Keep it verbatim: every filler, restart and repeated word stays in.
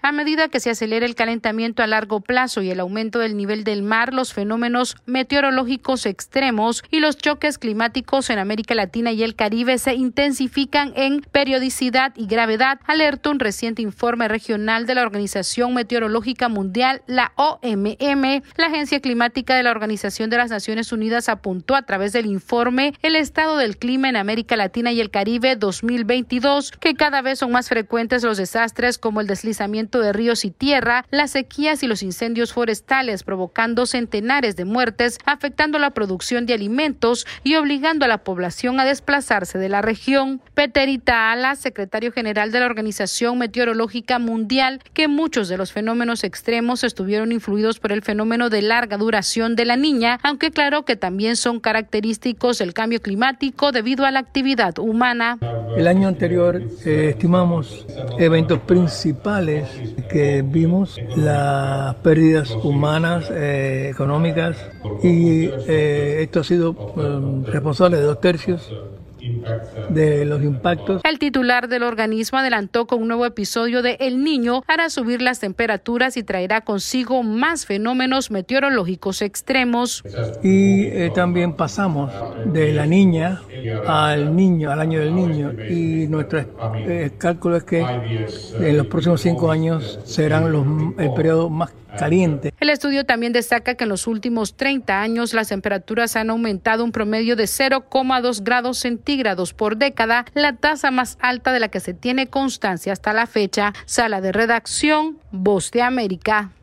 A medida que se acelera el calentamiento a largo plazo y el aumento del nivel del mar, los fenómenos meteorológicos extremos y los choques climáticos en América Latina y el Caribe se intensifican en periodicidad y gravedad, alertó un reciente informe regional de la Organización Meteorológica Mundial, la O M M. La Agencia Climática de la Organización de las Naciones Unidas apuntó a través del informe El estado del clima en América Latina y el Caribe dos mil veintidós que cada vez son más frecuentes los desastres como el deslizamiento de ríos y tierra, las sequías y los incendios forestales, provocando centenares de muertes, afectando la producción de alimentos y obligando a la población a desplazarse de la región. Peterita Alas, secretario general de la Organización Meteorológica Mundial, que muchos de los fenómenos extremos estuvieron influidos por el fenómeno de larga duración de la Niña, aunque aclaró que también son característicos del cambio climático debido a la actividad humana. El año anterior eh, estimamos eventos principales que vimos, las pérdidas humanas, eh, económicas, y eh, esto ha sido eh, responsable de dos tercios de los impactos. El titular del organismo adelantó que un nuevo episodio de El Niño hará subir las temperaturas y traerá consigo más fenómenos meteorológicos extremos. Y eh, también pasamos de la Niña al niño, al año del niño, y nuestro eh, cálculo es que en los próximos cinco años serán los, el periodo más caliente. El estudio también destaca que en los últimos treinta años las temperaturas han aumentado un promedio de cero coma dos grados centígrados por década, la tasa más alta de la que se tiene constancia hasta la fecha. Sala de redacción, Voz de América.